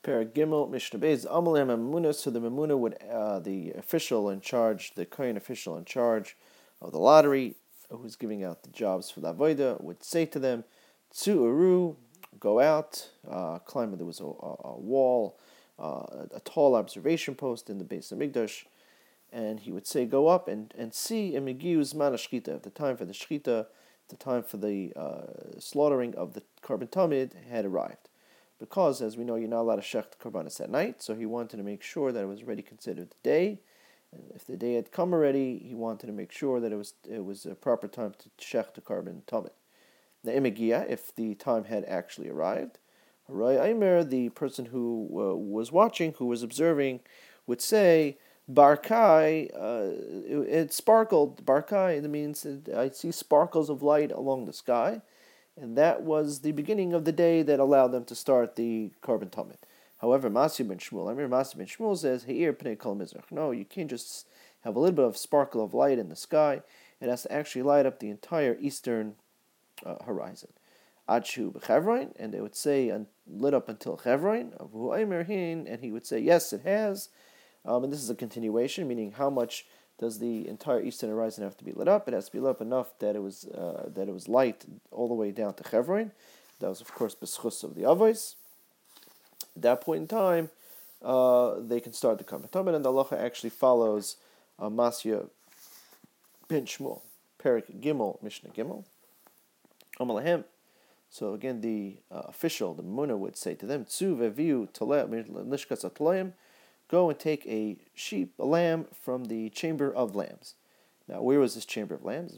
Perek Gimel, Mishnah Beis, Amalem Mamuna. So the Mamuna would, the official in charge, the Kohen official in charge of the lottery, who's giving out the jobs for the Avodah, would say to them, Tzu Uru, go out, climb. There was a wall, a tall observation post in the Beis Hamikdash, and he would say, go up and see Emigiu Zman Shchita, the time for the Shchita, the time for the slaughtering of the Korban Tamid had arrived. Because, as we know, you're not allowed to shech the Korbanos at night, so he wanted to make sure that it was already considered the day. And if the day had come already, he wanted to make sure that it was a proper time to shech the Korban Tamid. The Imagia, if the time had actually arrived, Haray Aimer, the person who was watching, who was observing, would say, Barkai, it sparkled. Barkai, it means I see sparkles of light along the sky. And that was the beginning of the day that allowed them to start the Korban Tamid. However, Masi ben Shmuel says, He'ir pnei kol mizrach. No, you can't just have a little bit of sparkle of light in the sky. It has to actually light up the entire eastern horizon. Adshu b'chevron, and they would say lit up until Chevron. And he would say, yes, it has. And this is a continuation, meaning how much does the entire eastern horizon have to be lit up? It has to be lit up enough that it was light all the way down to Chevron. That was, of course, b'schus of the Avos. At that point in time, they can start the Korban Tamid, and the halacha actually follows Masya ben Shmuel, Perek Gimel, Mishnah Gimel. Amalahem. So again, the official, the Muna, would say to them, Tzu veviu lishkas atlayim. Go and take a lamb from the chamber of lambs. Now, where was this chamber of lambs?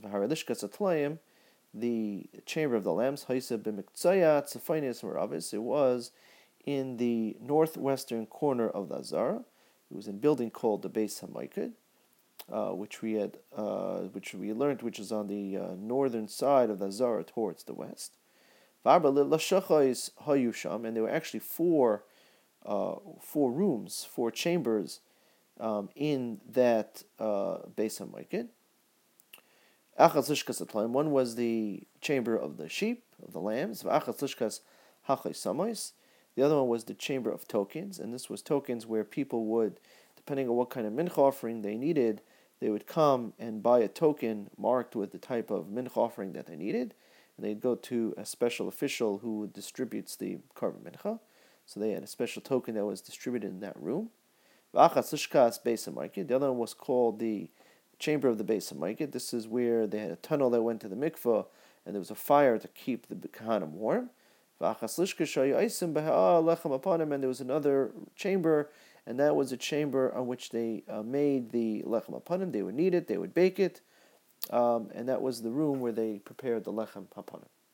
The chamber of the lambs. It was in the northwestern corner of the Azara. It was in a building called the Beis Hamikdash, which we learned, which is on the northern side of the Azara towards the west. And there were actually four rooms, four chambers in that Beis Hamikdash. One was the chamber of the sheep, of the lambs. The other one was the chamber of tokens, and this was tokens where people would, depending on what kind of mincha offering they needed, they would come and buy a token marked with the type of mincha offering that they needed, and they'd go to a special official who distributes the korban mincha. So they had a special token that was distributed in that room. The other one was called the chamber of the Beis Hamikdash. This is where they had a tunnel that went to the mikveh, and there was a fire to keep the Kohanim warm. And there was another chamber, and that was a chamber on which they made the lechem hapanim. They would knead it, they would bake it, and that was the room where they prepared the lechem hapanim.